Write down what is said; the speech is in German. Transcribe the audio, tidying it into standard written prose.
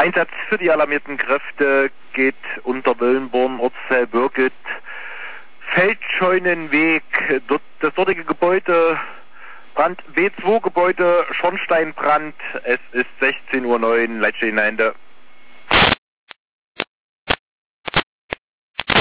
Einsatz für die alarmierten Kräfte geht unter Wöllenborn, Ortsteil Birgit, Feldscheunenweg, das dortige Gebäude, Brand, B2-Gebäude, Schornsteinbrand, es ist 16:09 Uhr, Leitstelle hinein.